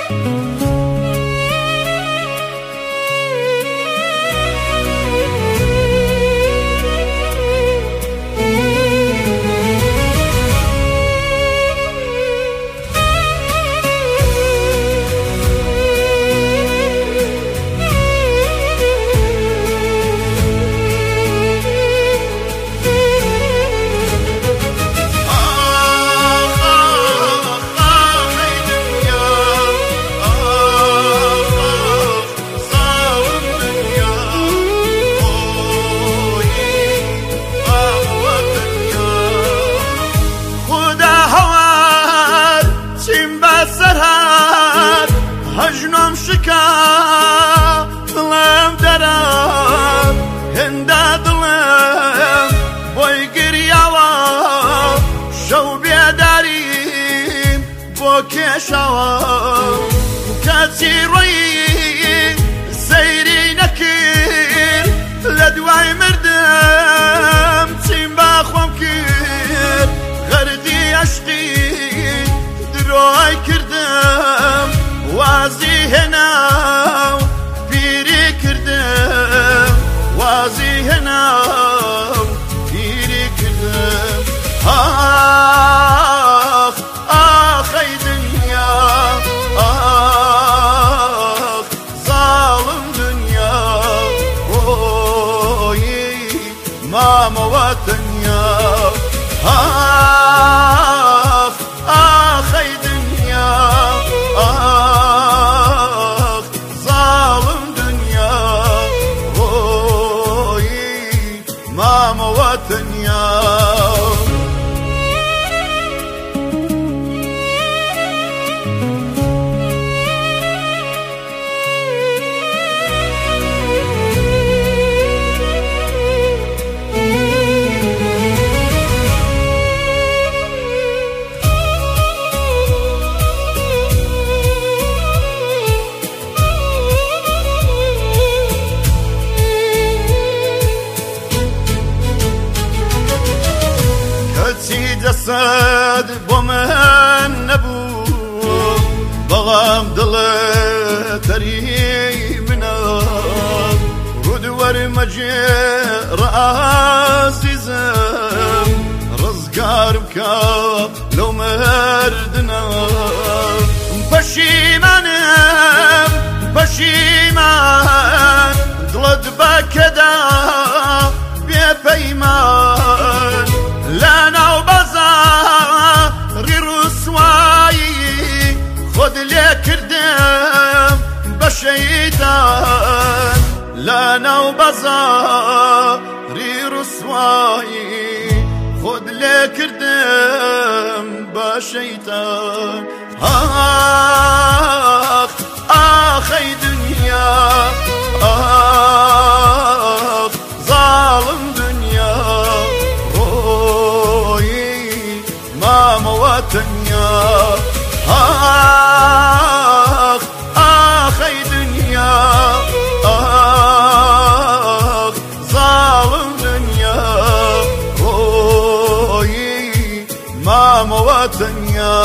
دڵم دەرم هێندا دڵم بۆی گریاوە شەو بێداریم بۆ کێشاوە کەچی ڕۆیی سەیری نەکرد لە دوای مردم چیم با خۆم کرد غەردی عەشقی درۆی کردم وازی هێناو پیری کردم وازی هێناو پیری کردم ئاخ ئاخەی دنیا ئاخ زاڵم دنیا بۆیی مامەوە تەنیا ئاخ ئاخەی دنیا ئاخ زاڵم دنیا بۆیی مامەوە تەنیا دەسەد بۆ من نەبوو بەڵام دڵت تەری منە ڕودوەرمەجێڕە ئازیزم ڕزگار بکە لەو مەردنە پەشیمانم پەشیمان دڵت بەکەدا بێپەیمان لە ناو بەزاری ڕوسوایی خۆت لێ کردم بە شەیتان لە ناو بەزاری ڕوسوایی خۆت لێ کردم بە شەیتان ئاخ ئاخەی دنیا ئاخ زاڵم دنیا مامەوە تەنیا ئاخ ئاخەی دنیا ئاخ زاڵم دنیا بۆیی مامەوە تەنیا